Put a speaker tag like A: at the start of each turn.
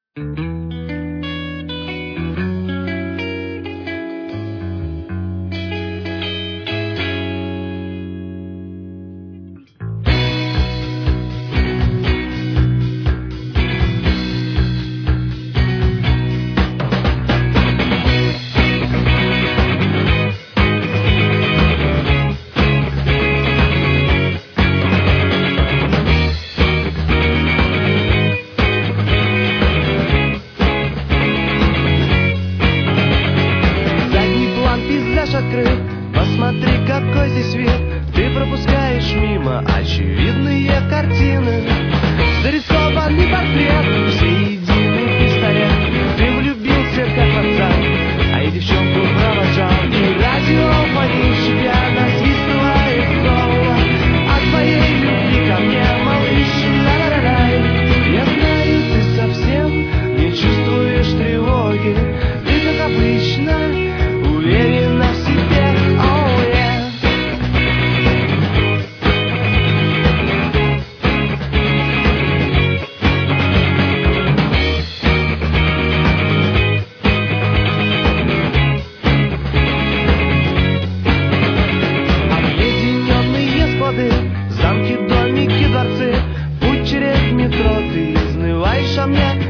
A: Открыт. Посмотри, какой здесь вид. Ты пропускаешь мимо очевидные картины. Зарисованный портрет, все единый пистолет. Ты влюбился, как в отца, а я девчонку провожал. И радио пониже тебя насвистывает снова о твоей любви ко мне, малыш. Ла-ла-ла-лай. Я знаю, ты совсем не чувствуешь тревоги. Ты, как обычно, уверена в себе, oh yeah. Объединенные склады, замки, домики, дворцы. Путь через метро, ты изнываешь о мне.